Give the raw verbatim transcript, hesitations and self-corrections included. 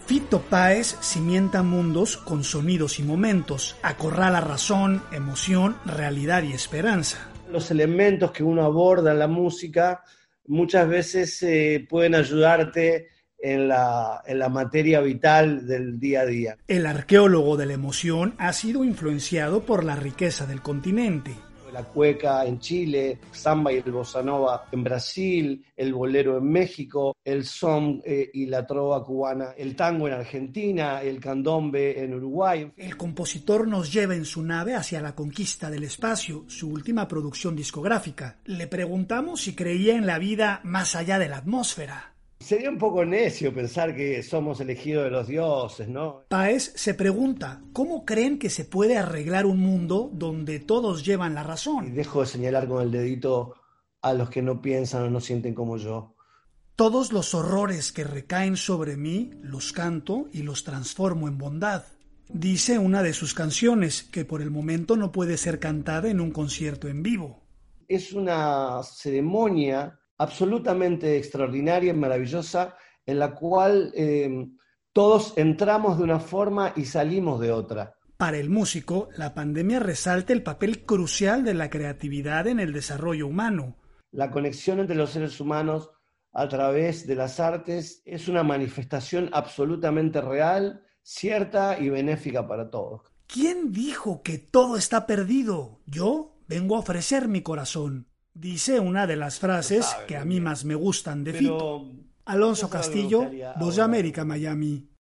Fito Páez cimienta mundos con sonidos y momentos, acorrala razón, emoción, realidad y esperanza. Los elementos que uno aborda en la música muchas veces eh, pueden ayudarte en la, en la materia vital del día a día. El arqueólogo de la emoción ha sido influenciado por la riqueza del continente. La cueca en Chile, samba y el bossa nova en Brasil, el bolero en México, el son eh, y la trova cubana, el tango en Argentina, el candombe en Uruguay. El compositor nos lleva en su nave hacia la conquista del espacio, su última producción discográfica. Le preguntamos si creía en la vida más allá de la atmósfera. Sería un poco necio pensar que somos elegidos de los dioses, ¿no? Páez se pregunta, ¿cómo creen que se puede arreglar un mundo donde todos llevan la razón? Y dejo de señalar con el dedito a los que no piensan o no sienten como yo. Todos los horrores que recaen sobre mí los canto y los transformo en bondad. Dice una de sus canciones, que por el momento no puede ser cantada en un concierto en vivo. Es una ceremonia absolutamente extraordinaria y maravillosa, en la cual eh, todos entramos de una forma y salimos de otra. Para el músico, la pandemia resalta el papel crucial de la creatividad en el desarrollo humano. La conexión entre los seres humanos a través de las artes es una manifestación absolutamente real, cierta y benéfica para todos. ¿Quién dijo que todo está perdido? Yo vengo a ofrecer mi corazón. Dice una de las frases sabe, que a mí más me gustan de Fito. Alonso Castillo, Voz de América, Miami.